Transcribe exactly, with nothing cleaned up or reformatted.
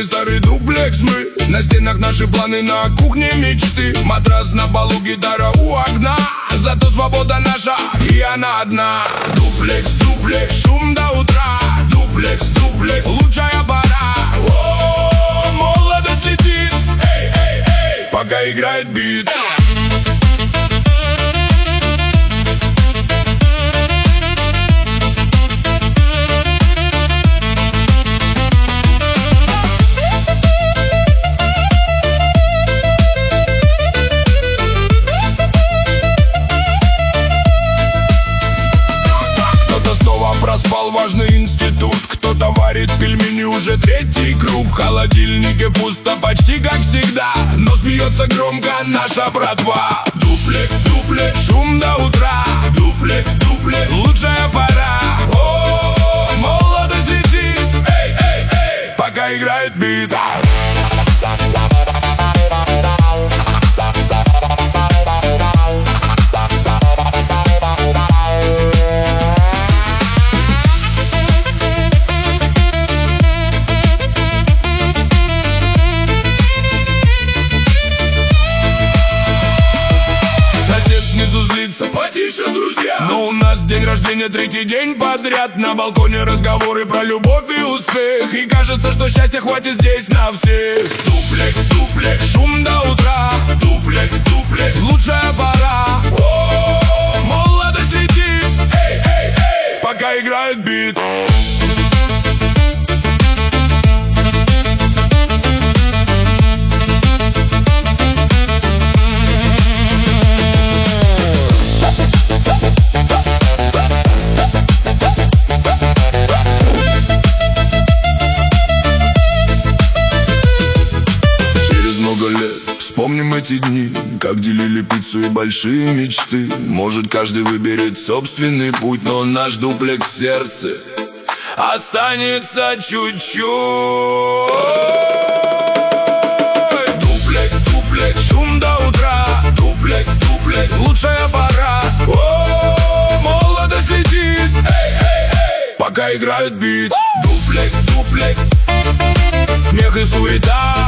не старый дуплекс мы. На стенах наши планы, на кухне мечты. Матрас на полу, гитара у окна. Зато свобода наша, и она одна. Дуплекс, дуплекс, шум до утра. Дуплекс, дуплекс, лучшая пора. О, молодость летит, эй, эй, эй, пока играет бит. Проспал важный институт. Кто-то варит пельмени уже третий круг. В холодильнике пусто почти как всегда, но смеется громко наша братва. Дуплекс, дуплекс, шум до утра. Дуплекс, дуплекс, лучшая пора. О, молодость летит, эй, эй, эй, пока играет бит. Потише, друзья! Но у нас день рождения третий день подряд. На балконе разговоры про любовь и успех. И кажется, что счастья хватит здесь на всех. Дуплекс, дуплекс, шум до утра. Дуплекс, дуплекс, лучшая пора. О, молодость летит, эй, эй, эй, пока играет бит. Вспомним эти дни, как делили пиццу и большие мечты. Может, каждый выберет собственный путь, но наш дуплекс в сердце останется чуть-чуть. Дуплекс, дуплекс, шум до утра. Дуплекс, дуплекс, лучшая пора. О, молодость летит, эй, эй, эй, пока играет бит. Дуплекс, дуплекс, смех и суета.